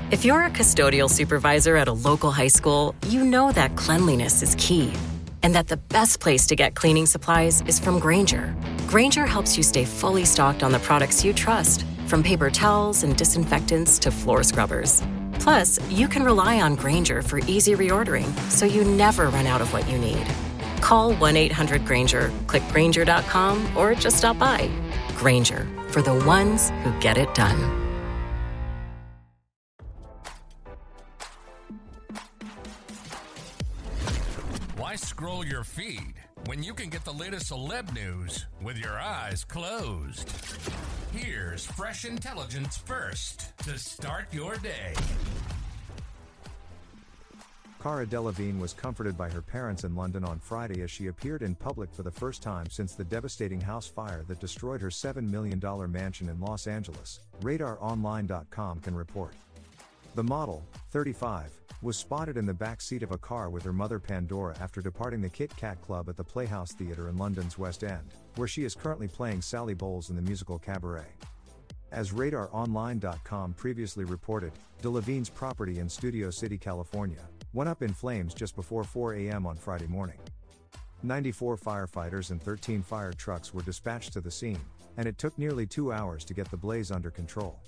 If you're a custodial supervisor at a local high school, you know that cleanliness is key, and that the best place to get cleaning supplies is from Grainger. Grainger helps you stay fully stocked on the products you trust, from paper towels and disinfectants to floor scrubbers. Plus, you can rely on Grainger for easy reordering, so you never run out of what you need. Call 1-800-GRAINGER, click Grainger.com, or just stop by. Grainger, for the ones who get it done. Why scroll your feed when you can get the latest celeb news with your eyes closed? Here's fresh intelligence first to start your day. Cara Delevingne was comforted by her parents in London on Friday as she appeared in public for the first time since the devastating house fire that destroyed her $7 million mansion in Los Angeles, RadarOnline.com can report. The model, 35, was spotted in the back seat of a car with her mother Pandora after departing the Kit Kat Club at the Playhouse Theatre in London's West End, where she is currently playing Sally Bowles in the musical Cabaret. As RadarOnline.com previously reported, Delevingne's property in Studio City, California, went up in flames just before 4 a.m. on Friday morning. 94 firefighters and 13 fire trucks were dispatched to the scene, and it took nearly 2 hours to get the blaze under control.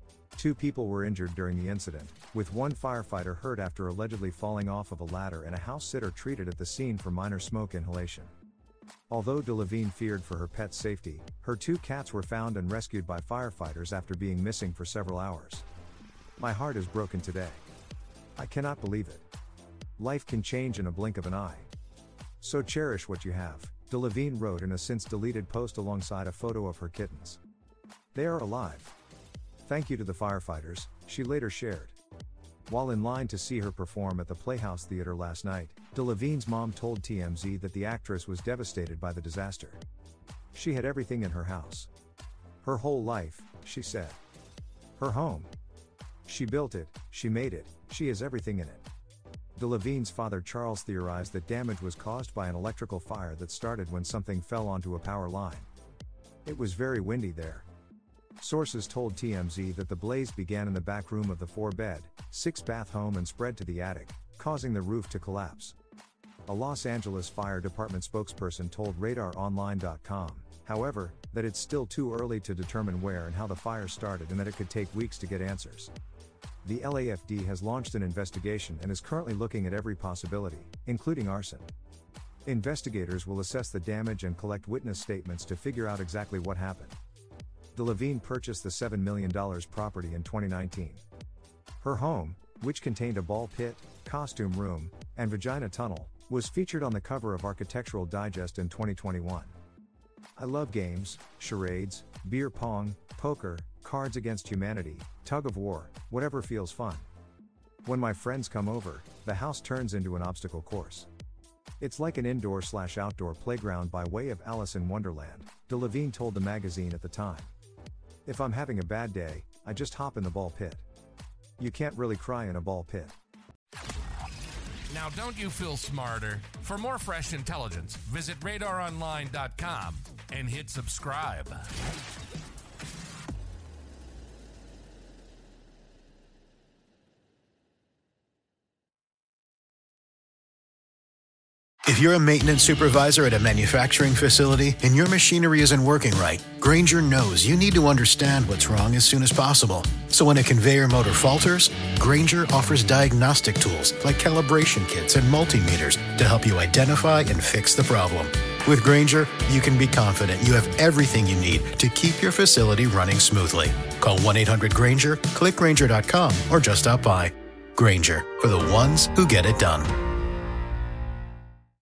2 people were injured during the incident, with one firefighter hurt after allegedly falling off of a ladder and a house sitter treated at the scene for minor smoke inhalation. Although Delevingne feared for her pet's safety, her 2 cats were found and rescued by firefighters after being missing for several hours. "My heart is broken today. I cannot believe it. Life can change in a blink of an eye. So cherish what you have," Delevingne wrote in a since-deleted post alongside a photo of her kittens. "They are alive. Thank you to the firefighters," she later shared. While in line to see her perform at the Playhouse Theatre last night, Delevingne's mom told TMZ that the actress was devastated by the disaster. "She had everything in her house. Her whole life," she said. "Her home. She built it, she made it, she has everything in it." Delevingne's father Charles theorized that damage was caused by an electrical fire that started when something fell onto a power line. "It was very windy there." Sources told TMZ that the blaze began in the back room of the 4-bed, 6-bath home and spread to the attic, causing the roof to collapse. A Los Angeles Fire Department spokesperson told RadarOnline.com, however, that it's still too early to determine where and how the fire started and that it could take weeks to get answers. The LAFD has launched an investigation and is currently looking at every possibility, including arson. Investigators will assess the damage and collect witness statements to figure out exactly what happened. Delevingne purchased the $7 million property in 2019. Her home, which contained a ball pit, costume room, and vagina tunnel, was featured on the cover of Architectural Digest in 2021. "I love games, charades, beer pong, poker, Cards Against Humanity, tug of war, whatever feels fun. When my friends come over, the house turns into an obstacle course. It's like an indoor/outdoor playground by way of Alice in Wonderland," Delevingne told the magazine at the time. "If I'm having a bad day, I just hop in the ball pit. You can't really cry in a ball pit." Now don't you feel smarter? For more fresh intelligence, visit RadarOnline.com and hit subscribe. If you're a maintenance supervisor at a manufacturing facility and your machinery isn't working right, Grainger knows you need to understand what's wrong as soon as possible. So when a conveyor motor falters, Grainger offers diagnostic tools like calibration kits and multimeters to help you identify and fix the problem. With Grainger, you can be confident you have everything you need to keep your facility running smoothly. Call 1-800-GRAINGER, click Grainger.com, or just stop by. Grainger, for the ones who get it done.